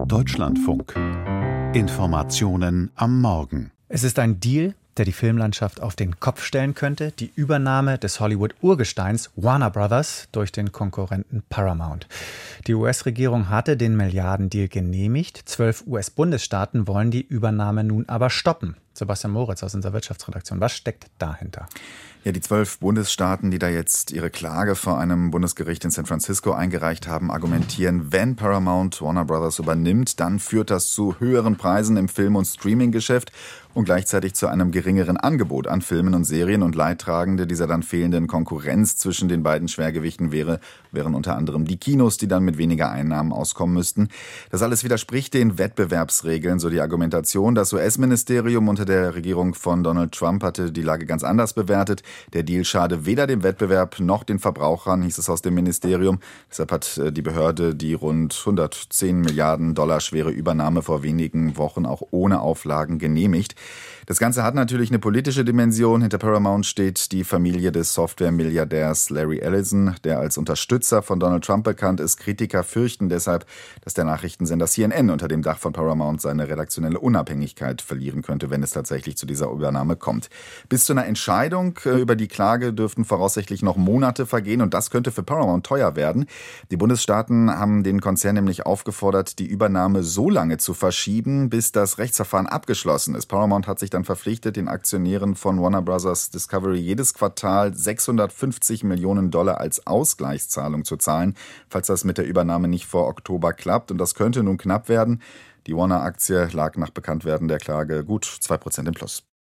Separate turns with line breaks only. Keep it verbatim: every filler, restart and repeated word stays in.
Deutschlandfunk. Informationen am Morgen.
Es ist ein Deal, der die Filmlandschaft auf den Kopf stellen könnte. Die Übernahme des Hollywood-Urgesteins Warner Brothers durch den Konkurrenten Paramount. Die U S-Regierung hatte den Milliardendeal genehmigt. Zwölf U S-Bundesstaaten wollen die Übernahme nun aber stoppen. Sebastian Moritz aus unserer Wirtschaftsredaktion. Was steckt dahinter?
Ja, die zwölf Bundesstaaten, die da jetzt ihre Klage vor einem Bundesgericht in San Francisco eingereicht haben, argumentieren, wenn Paramount Warner Brothers übernimmt, dann führt das zu höheren Preisen im Film- und Streaminggeschäft und gleichzeitig zu einem geringeren Angebot an Filmen und Serien, und Leidtragende dieser dann fehlenden Konkurrenz zwischen den beiden Schwergewichten wäre, wären unter anderem die Kinos, die dann mit weniger Einnahmen auskommen müssten. Das alles widerspricht den Wettbewerbsregeln, so die Argumentation. Das U S-Ministerium unter der Regierung von Donald Trump hatte die Lage ganz anders bewertet. Der Deal schade weder dem Wettbewerb noch den Verbrauchern, hieß es aus dem Ministerium. Deshalb hat die Behörde die rund hundertzehn Milliarden Dollar schwere Übernahme vor wenigen Wochen auch ohne Auflagen genehmigt. Das Ganze hat natürlich eine politische Dimension. Hinter Paramount steht die Familie des Software-Milliardärs Larry Ellison, der als Unterstützer von Donald Trump bekannt ist. Kritiker fürchten deshalb, dass der Nachrichtensender C N N unter dem Dach von Paramount seine redaktionelle Unabhängigkeit verlieren könnte, wenn es tatsächlich zu dieser Übernahme kommt. Bis zu einer Entscheidung über die Klage dürften voraussichtlich noch Monate vergehen, und das könnte für Paramount teuer werden. Die Bundesstaaten haben den Konzern nämlich aufgefordert, die Übernahme so lange zu verschieben, bis das Rechtsverfahren abgeschlossen ist. Paramount hat sich dann verpflichtet, den Aktionären von Warner Bros. Discovery jedes Quartal sechshundertfünfzig Millionen Dollar als Ausgleichszahlung zu zahlen, falls das mit der Übernahme nicht vor Oktober klappt. Und das könnte nun knapp werden. Die Warner-Aktie lag nach Bekanntwerden der Klage gut zwei Prozent im Plus.